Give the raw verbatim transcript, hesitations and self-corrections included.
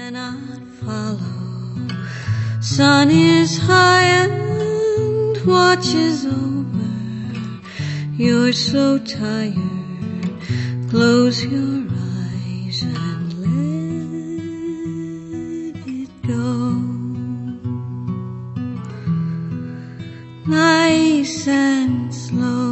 cannot follow. Sun is high and watch is over. You're so tired, close your eyes and let it go. Nice and slow.